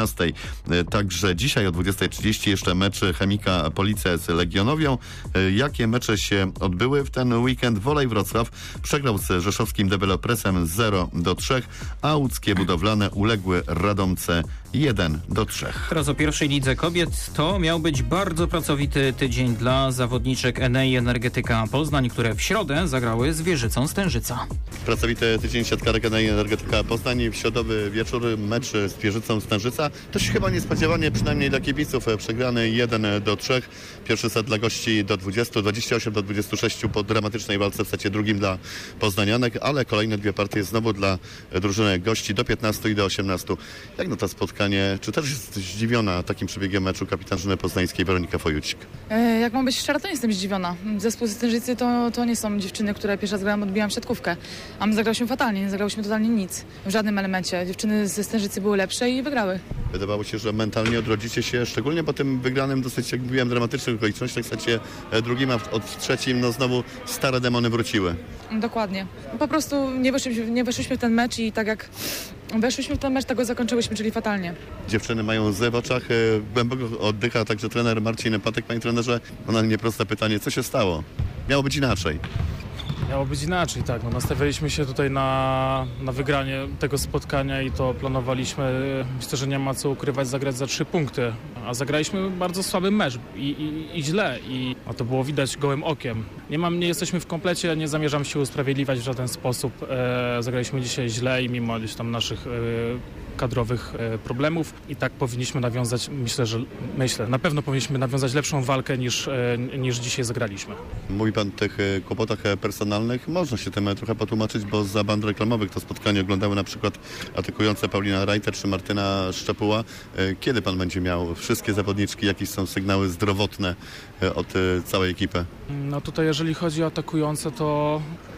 Speaker 2: Także dzisiaj o dwudziestej trzydzieści jeszcze mecz Chemika Police z Legionowią. Jakie mecze się odbyły w ten weekend? Wolej Wrocław przegrał z rzeszowskim Developresem zero do trzech, a łódzkie Budowlane uległy Radomce jeden do trzech.
Speaker 3: Teraz o pierwszej lidze kobiet. To miał być bardzo pracowity tydzień dla zawodniczek Enei Energetyka Poznań, które w środę zagrały z Wieżycą Stężyca.
Speaker 2: Pracowity tydzień siatkarek Enei Energetyka Poznań. W środowy wieczór mecz z Wieżycą Stężyca. To się chyba niespodziewanie, przynajmniej dla kibiców, przegrany jeden do trzech. Pierwszy set dla gości do dwudziestu, dwadzieścia osiem do dwudziestu sześciu po dramatycznej walce w secie drugim dla poznanianek, ale kolejne dwie partie znowu dla drużyny gości do piętnastu i do osiemnastu. Jak no to spotkanie? Czy też jest zdziwiona takim przebiegiem meczu kapitan drużyny poznańskiej Weronika Fojucik?
Speaker 14: E, jak mam być szczera, to nie jestem zdziwiona. Zespół ze Stężycy to, to nie są dziewczyny, które pierwszy raz grałem, odbijam siatkówkę. A my zagrałyśmy fatalnie, nie zagrałyśmy totalnie nic. W żadnym elemencie. Dziewczyny ze Stężycy były lepsze i wygrały.
Speaker 2: Wydawało się, że mentalnie odrodzicie się, szczególnie po tym wygranym dosyć, jak mówiłem, dramatycznych okolicznościach w secie drugim, a od trzecim no znowu stare demony wróciły.
Speaker 14: Dokładnie. Po prostu nie weszliśmy, nie weszliśmy w ten mecz i tak jak weszliśmy w ten mecz, tak go zakończyłyśmy, czyli fatalnie.
Speaker 2: Dziewczyny mają łzy w oczach, głęboko oddycha także trener Marcin Patek. Panie trenerze, banalnie proste pytanie, co się stało? Miało być inaczej.
Speaker 15: Miało być inaczej, tak. No, nastawialiśmy się tutaj na, na wygranie tego spotkania i to planowaliśmy. Myślę, że nie ma co ukrywać, zagrać za trzy punkty. A zagraliśmy bardzo słaby mecz i, i, i źle. I, a to było widać gołym okiem. Nie, mam, nie jesteśmy w komplecie, nie zamierzam się usprawiedliwiać w żaden sposób. E, zagraliśmy dzisiaj źle i mimo gdzieś tam naszych e, kadrowych e, problemów i tak powinniśmy nawiązać, myślę, że myślę, na pewno powinniśmy nawiązać lepszą walkę niż, e, niż dzisiaj zagraliśmy.
Speaker 2: Mówi pan o tych e, kłopotach personalnych. Można się tym trochę potłumaczyć, bo za band reklamowych to spotkanie oglądały na przykład atakujące Paulina Reiter czy Martyna Szczepuła. E, kiedy pan będzie miał wszystkie zawodniczki? Jakieś są sygnały zdrowotne e, od e, całej ekipy?
Speaker 15: No tutaj jeżeli chodzi o atakujące, to,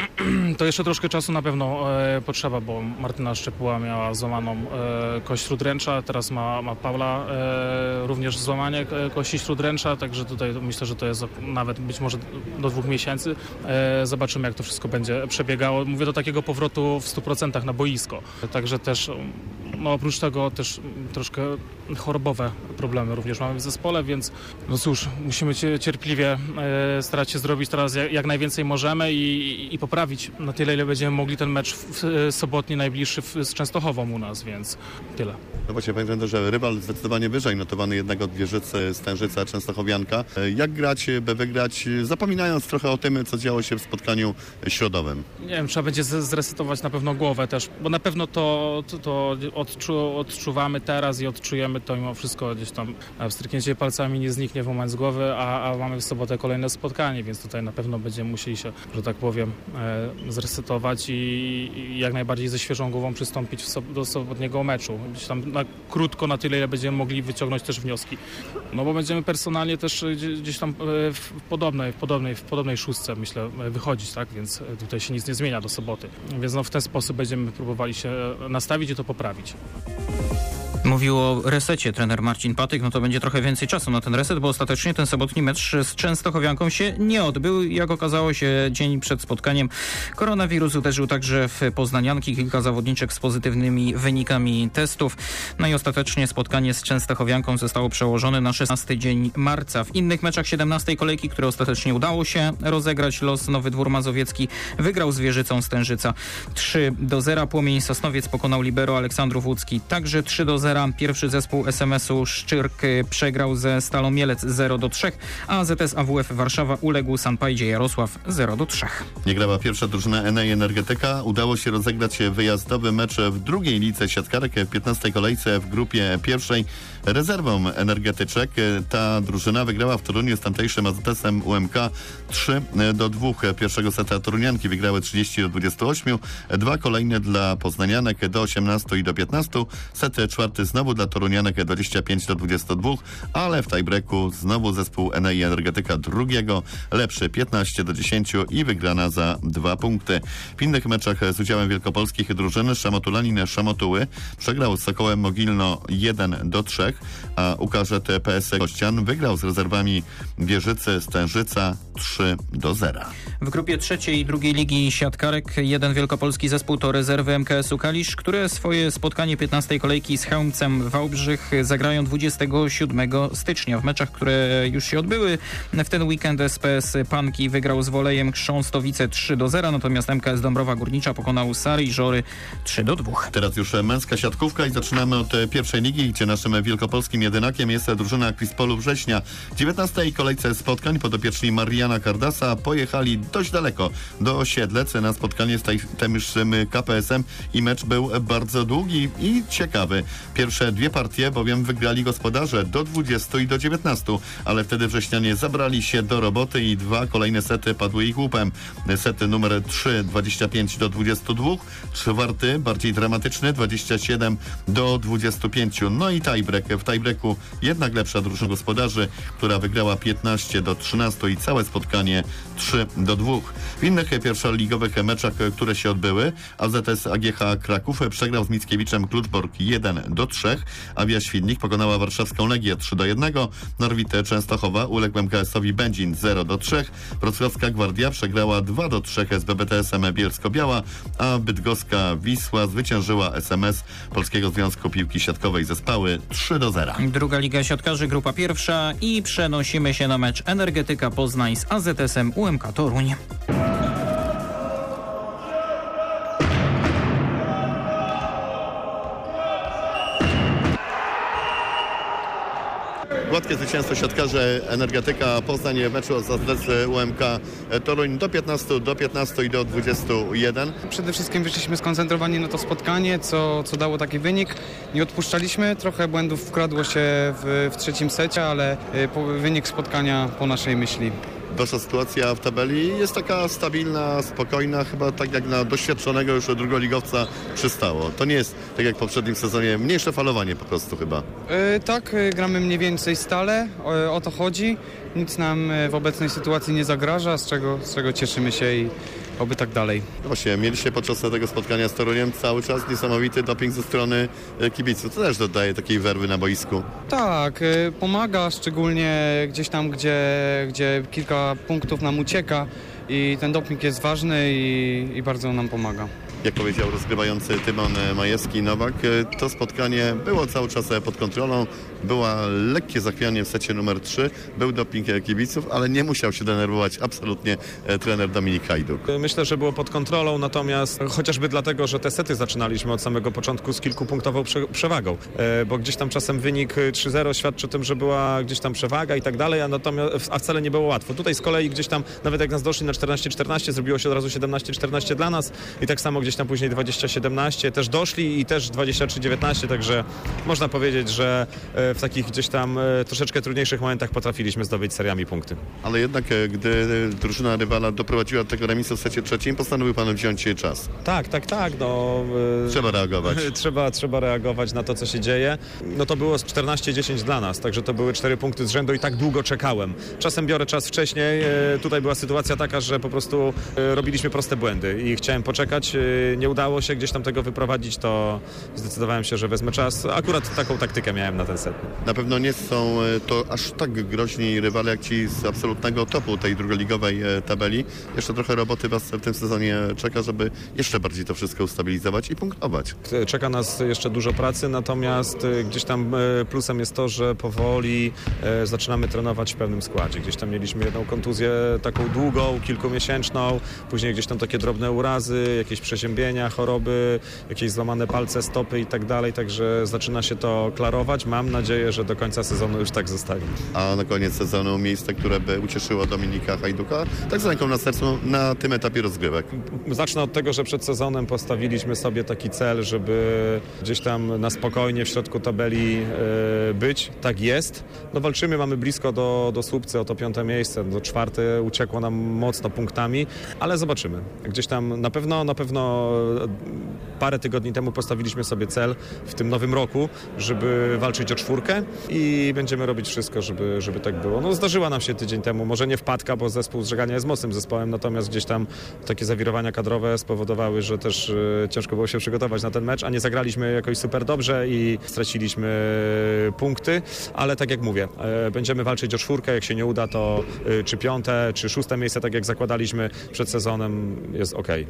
Speaker 15: to jeszcze troszkę czasu na pewno e, potrzeba, bo Martyna Szczepuła miała złamaną e, kość śródręcza, teraz ma, ma Paula e, również złamanie e, kości śródręcza, także tutaj myślę, że to jest nawet być może do dwóch miesięcy. E, zobaczymy, jak to wszystko będzie przebiegało. Mówię do takiego powrotu w stu procentach na boisko. Także też, no oprócz tego też troszkę chorobowe problemy również mamy w zespole, więc no cóż, musimy cierpliwie e, starać się zrobić teraz jak, jak najwięcej możemy i, i poprawić na tyle, ile będziemy mogli ten mecz w, w sobotni najbliższy w, z Częstochową u nas, więc tyle.
Speaker 2: No właśnie, panie trenerze, rywal zdecydowanie wyżej notowany jednak od Wieżycy, Stężyca, Częstochowianka. Jak grać, by wygrać, zapominając trochę o tym, co działo się w spotkaniu środowym?
Speaker 15: Nie wiem, trzeba będzie zresetować na pewno głowę też, bo na pewno to, to, to odczu, odczuwamy teraz i odczujemy wygramy, to mimo wszystko gdzieś tam wstryknięcie palcami nie zniknie w moment z głowy, a, a mamy w sobotę kolejne spotkanie, więc tutaj na pewno będziemy musieli się, że tak powiem, e, zresetować i, i jak najbardziej ze świeżą głową przystąpić w so, do sobotniego meczu. Gdzieś tam na, krótko, na tyle, ile będziemy mogli wyciągnąć też wnioski. No bo będziemy personalnie też gdzieś tam w podobnej, w podobnej, w podobnej szóstce, myślę, wychodzić, tak? Więc tutaj się nic nie zmienia do soboty. Więc no w ten sposób będziemy próbowali się nastawić i to poprawić.
Speaker 3: Mówił o resecie trener Marcin Patyk, no to będzie trochę więcej czasu na ten reset, bo ostatecznie ten sobotni mecz z Częstochowianką się nie odbył. Jak okazało się, dzień przed spotkaniem koronawirus uderzył także w poznanianki, kilka zawodniczek z pozytywnymi wynikami testów. No i ostatecznie spotkanie z Częstochowianką zostało przełożone na szesnasty dzień marca. W innych meczach siedemnastej kolejki, które ostatecznie udało się rozegrać, Los Nowy Dwór Mazowiecki wygrał z Wieżycą Stężyca trzy do zera. Płomień Sosnowiec pokonał libero Aleksandrów Łódzki także trzy do zera. Pierwszy zespół es em esu Szczyrk przegrał ze Stalą Mielec zero do trzech, a zet es A W F Warszawa uległ Sanpajdzie Jarosław zero do trzech.
Speaker 2: Nie grała pierwsza drużyna N A Energetyka. Udało się rozegrać wyjazdowy mecz w drugiej lidze siatkarek w piętnastej kolejce w grupie pierwszej. Rezerwą energetyczek ta drużyna wygrała w Toruniu z tamtejszym A Z S em U M K trzy do dwóch. Pierwszego seta Torunianki wygrały trzydzieści do dwudziestu ośmiu. Dwa kolejne dla poznanianek do osiemnastu i do piętnastu. Set czwarty znowu dla Torunianek dwadzieścia pięć do dwudziestu dwóch, ale w tiebreaku znowu zespół N A Energetyka drugiego lepszy piętnaście do dziesięciu i wygrana za dwa punkty. W innych meczach z udziałem wielkopolskich drużyn Szamotulanin Szamotuły przegrał z Sokołem Mogilno jeden do trzech, a U K Z P S Kościan wygrał z rezerwami Wieżycy Stężyca trzy do zera.
Speaker 3: W grupie trzeciej drugiej ligi siatkarek jeden wielkopolski zespół to rezerwy M K S u Kalisz, które swoje spotkanie piętnastej kolejki z Chełmcem Wałbrzych zagrają dwudziestego siódmego stycznia. W meczach, które już się odbyły w ten weekend S P S Panki wygrał z Wolejem Chrząstowice trzy do zera, natomiast M K S Dąbrowa Górnicza pokonał Sary i Żory trzy do dwóch.
Speaker 2: Teraz już męska siatkówka i zaczynamy od pierwszej ligi, gdzie naszym wielkopolskim jedynakiem jest drużyna Krispolu Września. W dziewiętnastej kolejce spotkań podopieczni Mariana Kardasa pojechali dość daleko do Siedlec na spotkanie z tamtejszym K P S em i mecz był bardzo długi i ciekawy. Pierwsze dwie partie bowiem wygrali gospodarze do dwudziestu i do dziewiętnastu, ale wtedy wrześnianie zabrali się do roboty i dwa kolejne sety padły ich łupem. Set numer trzy dwadzieścia pięć do dwudziestu dwóch, czwarty bardziej dramatyczny dwadzieścia siedem do dwudziestu pięciu. No i tiebreak. W tiebreaku jednak lepsza drużyna gospodarzy, która wygrała piętnaście do trzynastu i całe spotkanie trzy do dwóch. W innych pierwszoligowych meczach, które się odbyły, A Z S A G H Kraków przegrał z Mickiewiczem Kluczbork jeden do trzech, Awia Świdnik pokonała warszawską Legię trzy do jednego, Norwid Częstochowa uległ M K S-owi Będzin zero do trzech, Wrocławska Gwardia przegrała dwa do trzech z B B T S-em Bielsko-Biała, a bydgoska Wisła zwyciężyła S M S Polskiego Związku Piłki Siatkowej Zespały trzy do zera.
Speaker 3: Druga liga siatkarzy, grupa pierwsza i przenosimy się na mecz Energetyka Poznań z A Z S-em U M K Toruń.
Speaker 2: Gładkie zwycięstwo siatkarzy Energetyka Poznań w meczu z A Z S U M K Toruń do piętnastu, do piętnastu i do dwudziestu jeden.
Speaker 16: Przede wszystkim wyszliśmy skoncentrowani na to spotkanie, co, co dało taki wynik. Nie odpuszczaliśmy, trochę błędów wkradło się w, w trzecim secie, ale wynik spotkania po naszej myśli.
Speaker 2: Wasza sytuacja w tabeli jest taka stabilna, spokojna, chyba tak jak na doświadczonego już drugoligowca przystało. To nie jest tak jak w poprzednim sezonie, mniejsze falowanie po prostu chyba.
Speaker 16: Yy, tak, yy, gramy mniej więcej stale, o, o to chodzi. Nic nam w obecnej sytuacji nie zagraża, z czego, z czego cieszymy się i oby tak dalej.
Speaker 2: Właśnie, mieliście podczas tego spotkania z Toruniem cały czas niesamowity doping ze strony kibiców. To też dodaje takiej werwy na boisku.
Speaker 16: Tak, yy, pomaga, szczególnie gdzieś tam, gdzie, gdzie kilka punktów nam ucieka i ten doping jest ważny i, i bardzo nam pomaga.
Speaker 2: Jak powiedział rozgrywający Tymon Majewski-Nowak, to spotkanie było cały czas pod kontrolą, była lekkie zachwianie w secie numer trzy, był doping kibiców, ale nie musiał się denerwować absolutnie trener Dominik Hajduk.
Speaker 17: Myślę, że było pod kontrolą, natomiast chociażby dlatego, że te sety zaczynaliśmy od samego początku z kilkupunktową prze- przewagą, bo gdzieś tam czasem wynik trzy zero świadczy o tym, że była gdzieś tam przewaga i tak dalej, a, natomiast, a wcale nie było łatwo. Tutaj z kolei gdzieś tam, nawet jak nas doszli na czternaście czternaście, zrobiło się od razu siedemnaście czternaście dla nas i tak samo gdzieś tam później dwadzieścia siedemnaście, też doszli i też dwadzieścia trzy dziewiętnaście, także można powiedzieć, że w takich gdzieś tam troszeczkę trudniejszych momentach potrafiliśmy zdobyć seriami punkty.
Speaker 2: Ale jednak, gdy drużyna rywala doprowadziła do tego remisu w secie trzecim, postanowił pan wziąć czas.
Speaker 17: Tak, tak, tak. No,
Speaker 2: trzeba reagować.
Speaker 17: Trzeba, trzeba reagować na to, co się dzieje. No to było czternaście dziesięć dla nas, także to były cztery punkty z rzędu i tak długo czekałem. Czasem biorę czas wcześniej. Tutaj była sytuacja taka, że po prostu robiliśmy proste błędy i chciałem poczekać. Nie udało się gdzieś tam tego wyprowadzić, to zdecydowałem się, że wezmę czas. Akurat taką taktykę miałem na ten set.
Speaker 2: Na pewno nie są to aż tak groźni rywale jak ci z absolutnego topu tej drugoligowej tabeli. Jeszcze trochę roboty was w tym sezonie czeka, żeby jeszcze bardziej to wszystko ustabilizować i punktować.
Speaker 17: Czeka nas jeszcze dużo pracy, natomiast gdzieś tam plusem jest to, że powoli zaczynamy trenować w pewnym składzie. Gdzieś tam mieliśmy jedną kontuzję taką długą, kilkumiesięczną, później gdzieś tam takie drobne urazy, jakieś przeziębienia, choroby, jakieś złamane palce, stopy i tak dalej, także zaczyna się to klarować. Mam nadzieję, że do końca sezonu już tak zostanie.
Speaker 2: A na koniec sezonu miejsce, które by ucieszyło Dominika Hajduka, tak z ręką na sercu na tym etapie rozgrywek.
Speaker 17: Zacznę od tego, że przed sezonem postawiliśmy sobie taki cel, żeby gdzieś tam na spokojnie w środku tabeli e, być. Tak jest. No walczymy, mamy blisko do, do Słupcy o to piąte miejsce. Do czwarte uciekło nam mocno punktami, ale zobaczymy. Gdzieś tam na pewno, na pewno parę tygodni temu postawiliśmy sobie cel w tym nowym roku, żeby walczyć o czwórkę i będziemy robić wszystko, żeby, żeby tak było. No zdarzyła nam się tydzień temu, może nie wpadka, bo zespół z Żegania jest mocnym zespołem, natomiast gdzieś tam takie zawirowania kadrowe spowodowały, że też e, ciężko było się przygotować na ten mecz, a nie zagraliśmy jakoś super dobrze i straciliśmy punkty, ale tak jak mówię, e, będziemy walczyć o czwórkę, jak się nie uda, to e, czy piąte, czy szóste miejsce, tak jak zakładaliśmy przed sezonem, jest okej.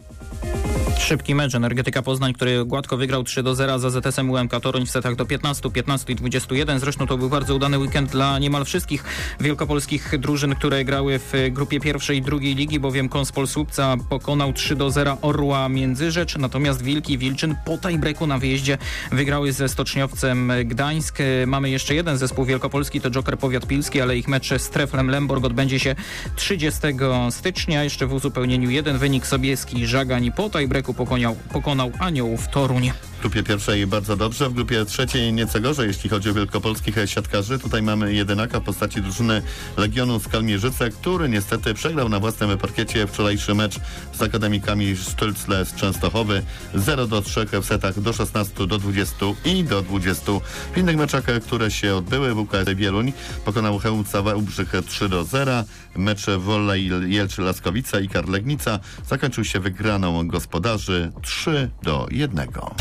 Speaker 3: Szybki mecz. Energetyka Poznań, który gładko wygrał trzy do zera za Z S M U M K Toruń w setach do piętnastu, piętnastu i dwudziestu jeden. Zresztą to był bardzo udany weekend dla niemal wszystkich wielkopolskich drużyn, które grały w grupie pierwszej i drugiej ligi, bowiem Konspol Słupca pokonał trzy do zera Orła Międzyrzecz, natomiast Wilki Wilczyn po tiebreaku na wyjeździe wygrały ze Stoczniowcem Gdańsk. Mamy jeszcze jeden zespół wielkopolski, to Joker Powiat Pilski, ale ich mecz z Treflem Lemborg odbędzie się trzydziestego stycznia. Jeszcze w uzupełnieniu jeden wynik Sobieski Żagań po tiebreaku pokonał, pokonał Aniołów Toruń.
Speaker 2: W grupie pierwszej bardzo dobrze, w grupie trzeciej nieco gorzej, jeśli chodzi o wielkopolskich siatkarzy. Tutaj mamy jedynaka w postaci drużyny Legionu Skalmierzyce, który niestety przegrał na własnym parkiecie wczorajszy mecz z akademikami Sztylcle z Częstochowy zero do trzech w setach do szesnastu, do dwudziestu i do dwudziestu. W innych meczach, które się odbyły, W K S Wieluń pokonał Chełmca Wałbrzych trzy do zera. Mecz Wolley Jelczy-Laskowice i Karlegnica zakończył się wygraną gospodarzy trzy do jednego.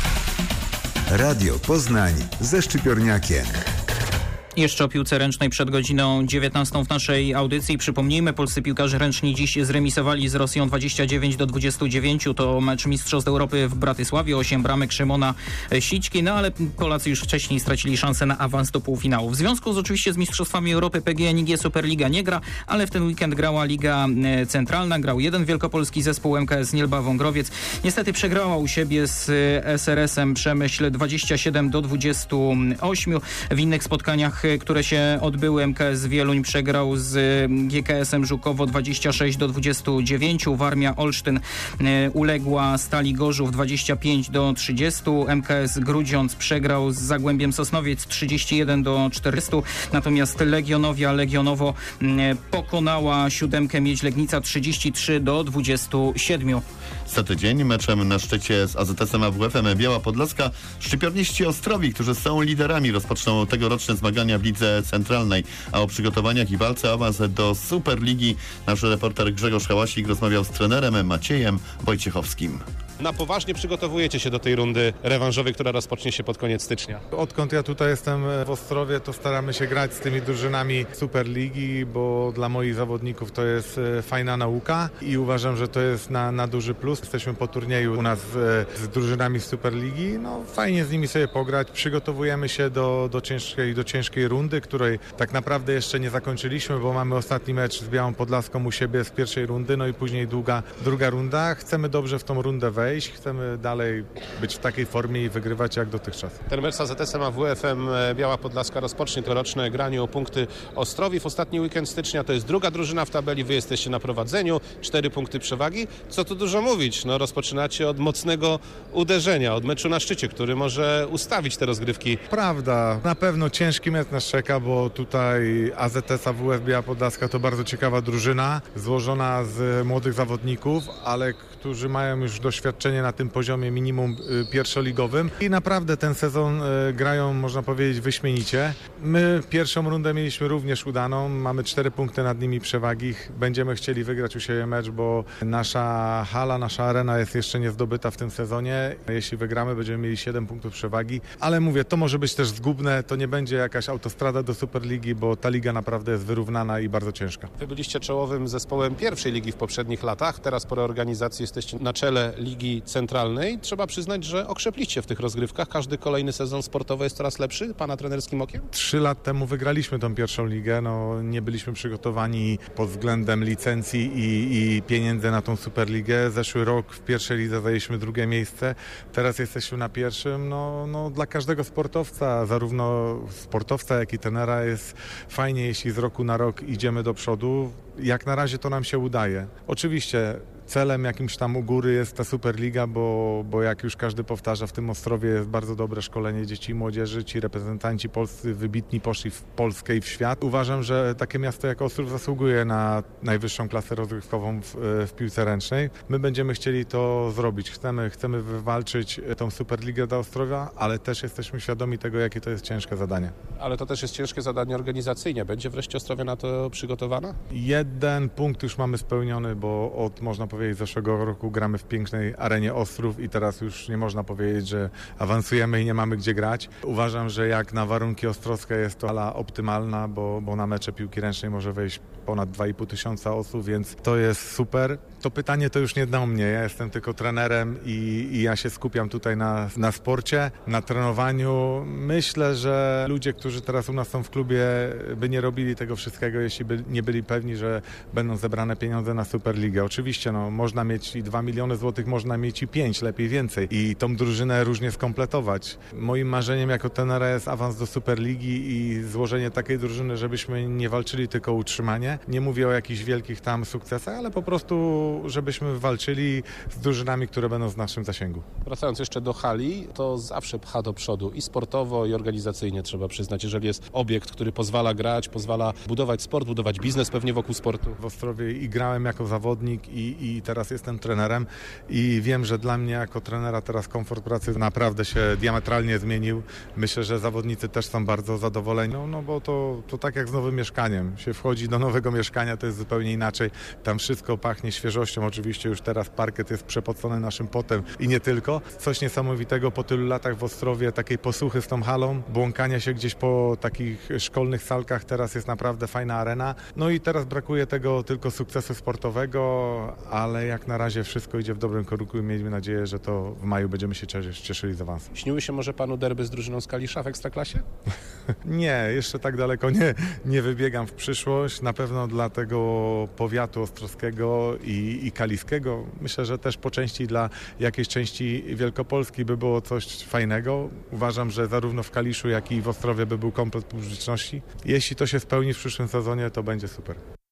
Speaker 1: Radio Poznań ze Szczypiorniakiem.
Speaker 3: Jeszcze o piłce ręcznej przed godziną dziewiętnastą w naszej audycji. Przypomnijmy, polscy piłkarze ręczni dziś zremisowali z Rosją dwadzieścia dziewięć do dwudziestu dziewięciu. To mecz Mistrzostw Europy w Bratysławie. osiem bramek Szymona Sićki, no ale Polacy już wcześniej stracili szansę na awans do półfinału. W związku z oczywiście z Mistrzostwami Europy P G N I G Superliga nie gra, ale w ten weekend grała Liga Centralna. Grał jeden wielkopolski zespół M K S Nielba Wągrowiec. Niestety przegrała u siebie z S R S-em Przemyśl dwadzieścia siedem do dwudziestu ośmiu. W innych spotkaniach, które się odbyły, M K S Wieluń przegrał z G K S-em Żukowo dwadzieścia sześć do dwudziestu dziewięciu. Warmia Olsztyn uległa Stali Gorzów dwadzieścia pięć do trzydziestu. M K S Grudziądz przegrał z Zagłębiem Sosnowiec trzydzieści jeden do czterdziestu. Natomiast Legionowia Legionowo pokonała siódemkę Miedź Legnica trzydzieści trzy do dwudziestu siedmiu.
Speaker 2: Za tydzień meczem na szczycie z A Z S-em A W F-em Biała Podlaska szczypiorniści Ostrowi, którzy są liderami, rozpoczną tegoroczne zmagania w Lidze Centralnej, a o przygotowaniach i walce o awans do Superligi nasz reporter Grzegorz Hałasik rozmawiał z trenerem Maciejem Wojciechowskim.
Speaker 18: Na poważnie przygotowujecie się do tej rundy rewanżowej, która rozpocznie się pod koniec stycznia.
Speaker 19: Odkąd ja tutaj jestem w Ostrowie, to staramy się grać z tymi drużynami Superligi, bo dla moich zawodników to jest fajna nauka i uważam, że to jest na, na duży plus. Jesteśmy po turnieju u nas z, z drużynami z Superligi, no fajnie z nimi sobie pograć. Przygotowujemy się do, do, ciężkiej, do ciężkiej rundy, której tak naprawdę jeszcze nie zakończyliśmy, bo mamy ostatni mecz z Białą Podlaską u siebie z pierwszej rundy, no i później długa druga runda. Chcemy dobrze w tą rundę wejść. wejść, chcemy dalej być w takiej formie i wygrywać jak dotychczas.
Speaker 18: Ten mecz z A Z S-em A W F-em Biała Podlaska rozpocznie tegoroczne granie o punkty Ostrowi. W ostatni weekend stycznia to jest druga drużyna w tabeli, wy jesteście na prowadzeniu, cztery punkty przewagi. Co tu dużo mówić, no rozpoczynacie od mocnego uderzenia, od meczu na szczycie, który może ustawić te rozgrywki.
Speaker 19: Prawda, na pewno ciężki mecz nas czeka, bo tutaj A Z S A W F Biała Podlaska to bardzo ciekawa drużyna, złożona z młodych zawodników, ale którzy mają już doświadczenie na tym poziomie minimum pierwszoligowym i naprawdę ten sezon grają, można powiedzieć, wyśmienicie. My pierwszą rundę mieliśmy również udaną, mamy cztery punkty nad nimi przewagi. Będziemy chcieli wygrać u siebie mecz, bo nasza hala, nasza arena jest jeszcze nie zdobyta w tym sezonie. Jeśli wygramy, będziemy mieli siedem punktów przewagi, ale mówię, to może być też zgubne, to nie będzie jakaś autostrada do Superligi, bo ta liga naprawdę jest wyrównana i bardzo ciężka.
Speaker 18: Wy byliście czołowym zespołem pierwszej ligi w poprzednich latach, teraz po reorganizacji jesteście na czele Ligi Centralnej. Trzeba przyznać, że okrzepliście w tych rozgrywkach. Każdy kolejny sezon sportowy jest coraz lepszy, pana trenerskim okiem?
Speaker 19: Trzy lat temu wygraliśmy tą pierwszą ligę, no nie byliśmy przygotowani pod względem licencji i, i pieniędzy na tą Superligę. Zeszły rok w pierwszej lidze zajęliśmy drugie miejsce, teraz jesteśmy na pierwszym. No, no dla każdego sportowca, zarówno sportowca, jak i trenera jest fajnie, jeśli z roku na rok idziemy do przodu. Jak na razie to nam się udaje. Oczywiście celem jakimś tam u góry jest ta Superliga, bo, bo jak już każdy powtarza, w tym Ostrowie jest bardzo dobre szkolenie dzieci i młodzieży. Ci reprezentanci polscy wybitni poszli w Polskę i w świat. Uważam, że takie miasto jak Ostrów zasługuje na najwyższą klasę rozgrywkową w, w piłce ręcznej. My będziemy chcieli to zrobić. Chcemy, chcemy wywalczyć tą Superligę dla Ostrowia, ale też jesteśmy świadomi tego, jakie to jest ciężkie zadanie.
Speaker 18: Ale to też jest ciężkie zadanie organizacyjnie. Będzie wreszcie Ostrowia na to przygotowana?
Speaker 19: Jeden punkt już mamy spełniony, bo od, można powiedzieć, zeszłego roku gramy w pięknej arenie Ostrów i teraz już nie można powiedzieć, że awansujemy i nie mamy gdzie grać. Uważam, że jak na warunki ostrowskie jest to hala optymalna, bo, bo na mecze piłki ręcznej może wejść ponad dwa i pół tysiąca osób, więc to jest super. To pytanie to już nie do mnie, ja jestem tylko trenerem i, i ja się skupiam tutaj na, na sporcie, na trenowaniu. Myślę, że ludzie, którzy teraz u nas są w klubie, by nie robili tego wszystkiego, jeśli by nie byli pewni, że będą zebrane pieniądze na Superligę. Oczywiście no, można mieć i dwa miliony złotych, można mieć i pięć, lepiej więcej i tą drużynę różnie skompletować. Moim marzeniem jako trenera jest awans do Superligi i złożenie takiej drużyny, żebyśmy nie walczyli tylko o utrzymanie. Nie mówię o jakichś wielkich tam sukcesach, ale po prostu żebyśmy walczyli z drużynami, które będą w naszym zasięgu.
Speaker 18: Wracając jeszcze do hali, to zawsze pcha do przodu i sportowo, i organizacyjnie, trzeba przyznać. Jeżeli jest obiekt, który pozwala grać, pozwala budować sport, budować biznes pewnie wokół sportu.
Speaker 19: W Ostrowie i grałem jako zawodnik i, i teraz jestem trenerem i wiem, że dla mnie jako trenera teraz komfort pracy naprawdę się diametralnie zmienił. Myślę, że zawodnicy też są bardzo zadowoleni, no, no bo to, to tak jak z nowym mieszkaniem. Się wchodzi do nowego mieszkania, to jest zupełnie inaczej. Tam wszystko pachnie świeżością. Oczywiście już teraz parkiet jest przepocony naszym potem i nie tylko. Coś niesamowitego po tylu latach w Ostrowie, takiej posłuchy z tą halą, błąkania się gdzieś po takich szkolnych salkach. Teraz jest naprawdę fajna arena. No i teraz brakuje tego tylko sukcesu sportowego, ale jak na razie wszystko idzie w dobrym kierunku i miejmy nadzieję, że to w maju będziemy się cieszyli z awansu.
Speaker 18: Śniły się może panu derby z drużyną z Kalisza w Ekstraklasie?
Speaker 19: Nie, jeszcze tak daleko nie, nie wybiegam w przyszłość. Na pewno dla tego powiatu ostrowskiego i, i kaliskiego. Myślę, że też po części dla jakiejś części Wielkopolski by było coś fajnego. Uważam, że zarówno w Kaliszu, jak i w Ostrowie by był komplet publiczności. Jeśli to się spełni w przyszłym sezonie, to będzie super.